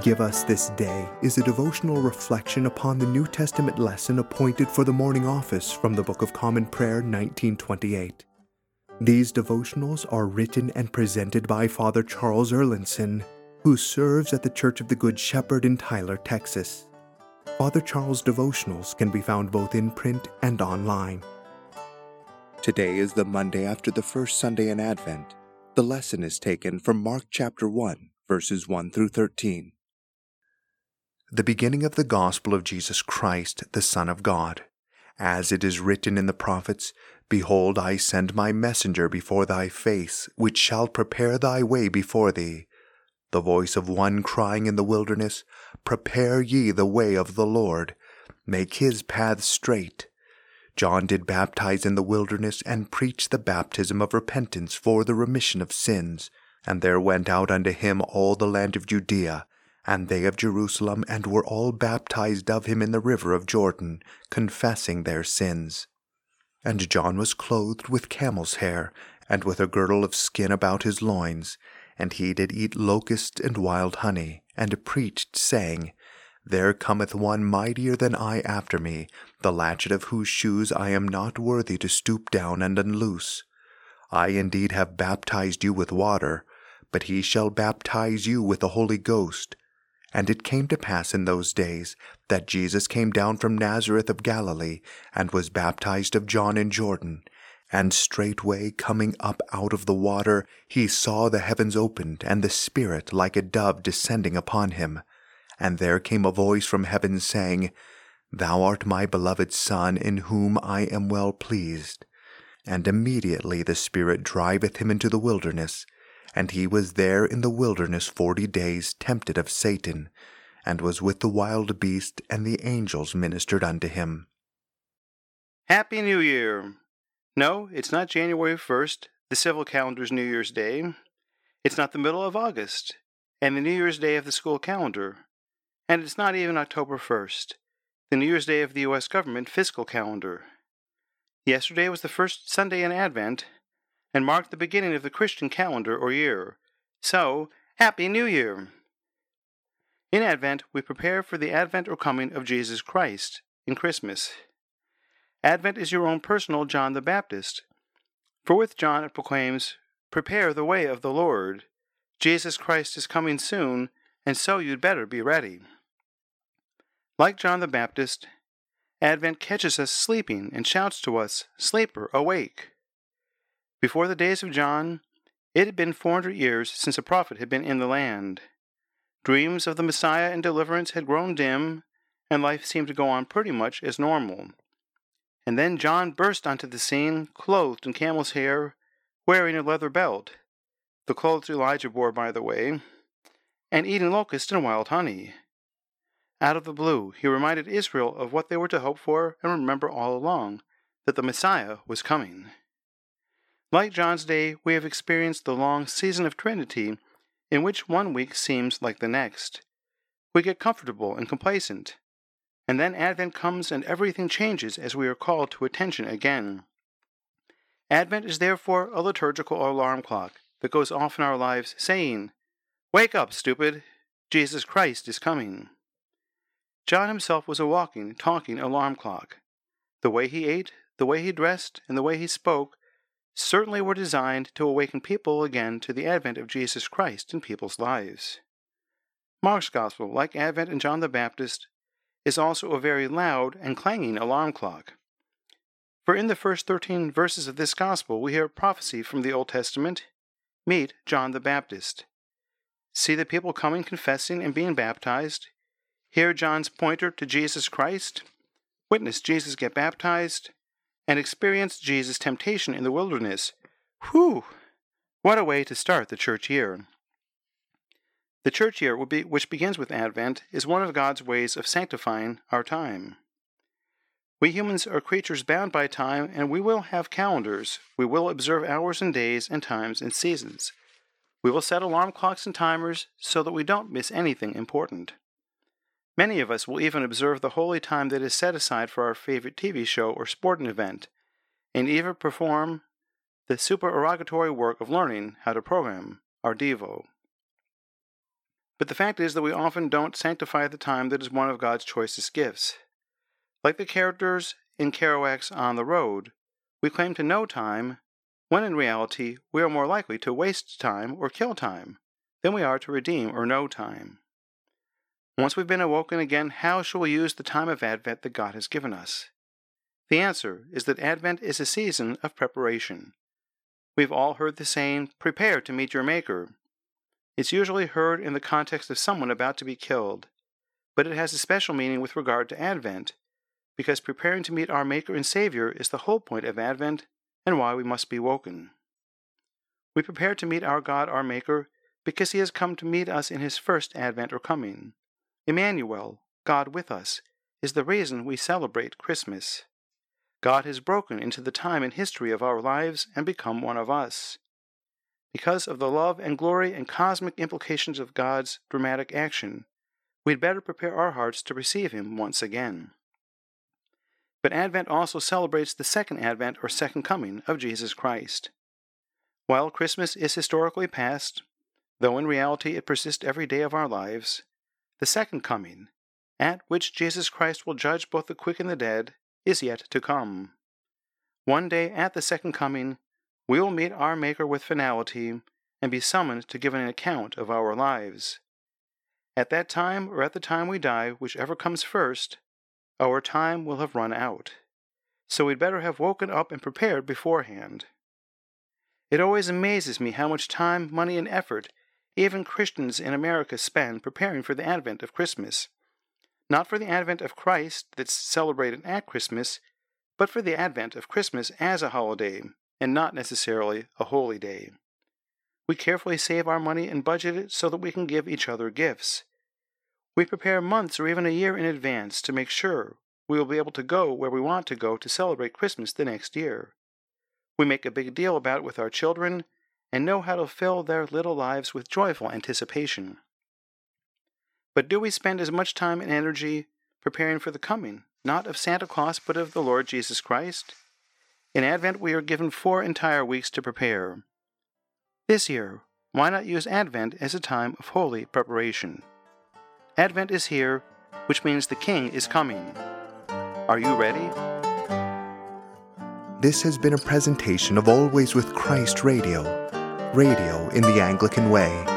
Give Us This Day is a devotional reflection upon the New Testament lesson appointed for the morning office from the Book of Common Prayer 1928. These devotionals are written and presented by Father Charles Erlinson, who serves at the Church of the Good Shepherd in Tyler, Texas. Father Charles' devotionals can be found both in print and online. Today is the Monday after the first Sunday in Advent. The lesson is taken from Mark chapter 1, verses 1 through 13. The beginning of the gospel of Jesus Christ, the Son of God. As it is written in the prophets, Behold, I send my messenger before thy face, which shall prepare thy way before thee. The voice of one crying in the wilderness, Prepare ye the way of the Lord, make his paths straight. John did baptize in the wilderness, and preach the baptism of repentance for the remission of sins. And there went out unto him all the land of Judea, and they of Jerusalem, and were all baptized of him in the river of Jordan, confessing their sins. And John was clothed with camel's hair, and with a girdle of skin about his loins, and he did eat locusts and wild honey, and preached, saying, There cometh one mightier than I after me, the latchet of whose shoes I am not worthy to stoop down and unloose. I indeed have baptized you with water, but he shall baptize you with the Holy Ghost. And it came to pass in those days that Jesus came down from Nazareth of Galilee, and was baptized of John in Jordan. And straightway coming up out of the water, he saw the heavens opened, and the Spirit like a dove descending upon him. And there came a voice from heaven, saying, Thou art my beloved Son, in whom I am well pleased. And immediately the Spirit driveth him into the wilderness. And he was there in the wilderness 40 days, tempted of Satan, and was with the wild beast, and the angels ministered unto him. Happy New Year! No, it's not January 1st, the civil calendar's New Year's Day. It's not the middle of August, and the New Year's Day of the school calendar. And it's not even October 1st, the New Year's Day of the U.S. government fiscal calendar. Yesterday was the first Sunday in Advent, and marked the beginning of the Christian calendar or year. So, Happy New Year! In Advent, we prepare for the advent or coming of Jesus Christ in Christmas. Advent is your own personal John the Baptist. For with John it proclaims, Prepare the way of the Lord. Jesus Christ is coming soon, and so you'd better be ready. Like John the Baptist, Advent catches us sleeping and shouts to us, Sleeper, awake! Before the days of John, it had been 400 years since a prophet had been in the land. Dreams of the Messiah and deliverance had grown dim, and life seemed to go on pretty much as normal. And then John burst onto the scene, clothed in camel's hair, wearing a leather belt, the clothes Elijah wore, by the way, and eating locusts and wild honey. Out of the blue, he reminded Israel of what they were to hope for and remember all along, that the Messiah was coming. Like John's day, we have experienced the long season of Trinity, in which one week seems like the next. We get comfortable and complacent, and then Advent comes and everything changes as we are called to attention again. Advent is therefore a liturgical alarm clock that goes off in our lives saying, Wake up, stupid! Jesus Christ is coming. John himself was a walking, talking alarm clock. The way he ate, the way he dressed, and the way he spoke certainly were designed to awaken people again to the advent of Jesus Christ in people's lives. Mark's Gospel, like Advent and John the Baptist, is also a very loud and clanging alarm clock. For in the first 13 verses of this Gospel we hear prophecy from the Old Testament. Meet John the Baptist. See the people coming, confessing, and being baptized. Hear John's pointer to Jesus Christ. Witness Jesus get baptized. And experience Jesus' temptation in the wilderness. Whew! What a way to start the church year. The church year, which begins with Advent, is one of God's ways of sanctifying our time. We humans are creatures bound by time, and we will have calendars. We will observe hours and days and times and seasons. We will set alarm clocks and timers so that we don't miss anything important. Many of us will even observe the holy time that is set aside for our favorite TV show or sporting event, and even perform the supererogatory work of learning how to program our Devo. But the fact is that we often don't sanctify the time that is one of God's choicest gifts. Like the characters in Kerouac's On the Road, we claim to know time, when in reality we are more likely to waste time or kill time than we are to redeem or know time. Once we've been awoken again, how shall we use the time of Advent that God has given us? The answer is that Advent is a season of preparation. We've all heard the saying, "Prepare to meet your Maker." It's usually heard in the context of someone about to be killed, but it has a special meaning with regard to Advent, because preparing to meet our Maker and Savior is the whole point of Advent and why we must be woken. We prepare to meet our God, our Maker, because He has come to meet us in His first Advent or coming. Emmanuel, God with us, is the reason we celebrate Christmas. God has broken into the time and history of our lives and become one of us. Because of the love and glory and cosmic implications of God's dramatic action, we'd better prepare our hearts to receive Him once again. But Advent also celebrates the second Advent or second coming of Jesus Christ. While Christmas is historically past, though in reality it persists every day of our lives, the second coming, at which Jesus Christ will judge both the quick and the dead, is yet to come. One day at the second coming, we will meet our Maker with finality and be summoned to give an account of our lives. At that time, or at the time we die, whichever comes first, our time will have run out. So we'd better have woken up and prepared beforehand. It always amazes me how much time, money, and effort even Christians in America spend preparing for the advent of Christmas. Not for the advent of Christ that's celebrated at Christmas, but for the advent of Christmas as a holiday, and not necessarily a holy day. We carefully save our money and budget it so that we can give each other gifts. We prepare months or even a year in advance to make sure we will be able to go where we want to go to celebrate Christmas the next year. We make a big deal about it with our children and know how to fill their little lives with joyful anticipation. But do we spend as much time and energy preparing for the coming, not of Santa Claus, but of the Lord Jesus Christ? In Advent, we are given 4 entire weeks to prepare. This year, why not use Advent as a time of holy preparation? Advent is here, which means the King is coming. Are you ready? This has been a presentation of Always with Christ Radio, radio in the Anglican way.